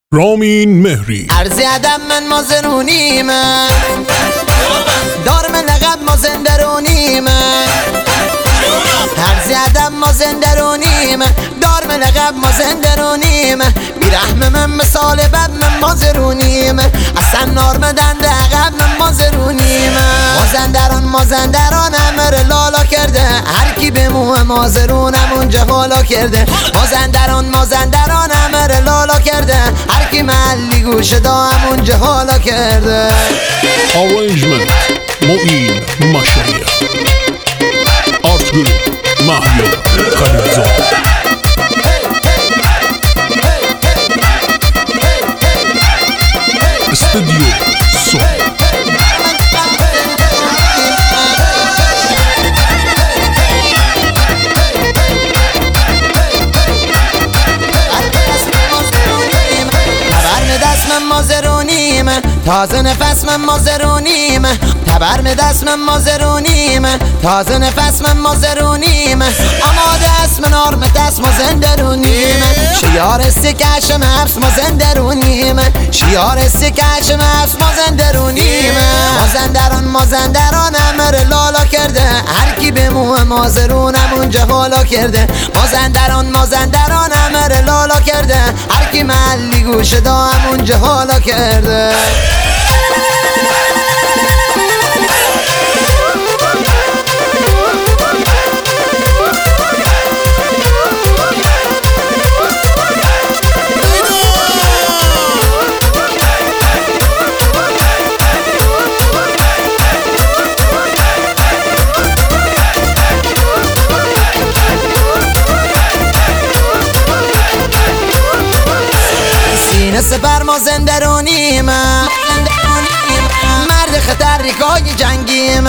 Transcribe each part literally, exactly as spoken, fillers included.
رامین مهری ارزی ادم من مازرونی من دارم لقب مازندرونی من ارزی ادم مازندرونی من دارم لقب مازندرونی من بیرحم من مثال بب من مازرونی من اصلا نارمدن لقب من مازرونی من مازندران مازندران امر لالا کرده هر کی به مو مازرونم اونجا حالا کرده مازندران مازندران امر لالا کرده هر کی محلی گوشه دام اونجا حالا کرده. آرنجمنت معین مشایخ آرت گروپ محیا خلیلزاده استودیو صبح مازرونیم تازه نفس من مازرونیم تبر می دست من مازرونیم تازه نفس من مازرونیم آماده است من آرم دست مازندرونیم شیار استکشم حبس مازندرونیم شیار استکشم حبس مازندرونیم مازندران مازندران امر لالا کرده هر کی به مو مازرونم اونجا حالا کرده مازندران مازندران امر لالا کرده هر کی محلی گوشه دام اونجا حالا کرده. سینه سپر مازندرونیم مرد خطرناکای جنگیم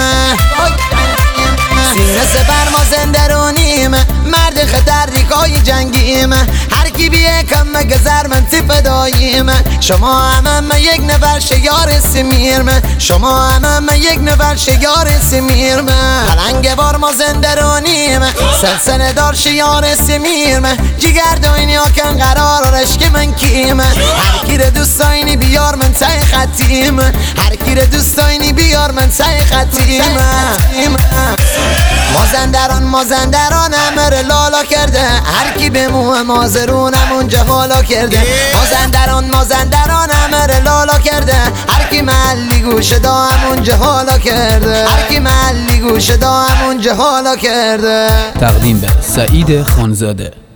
سینه سپر مازندرونیم مرد خطرناکای جنگیم هر کی بیه کم مگذر من تی فداییم شما همه یک نفر شیار سمیر شما همه یک نفر شیار سمیر پلنگ بار مازندرونیم سلسله دار شیار سمیر جگر داینی ها کن قرار رشک من کیم هر کی رو دوست داینی بیار من سای خطیم هر کی رو دوست داینی بیار من سای خطیم مازندران مازندران امر لالا کرده هر کی به مو مازرونم اونجا حالا کرده مازندران مازندران امر لالا کرده هر کی محلی گوشه دام اونجا حالا کرده هر کی محلی گوشه دام اونجا حالا کرده. تقدیم به سعید خانزاده.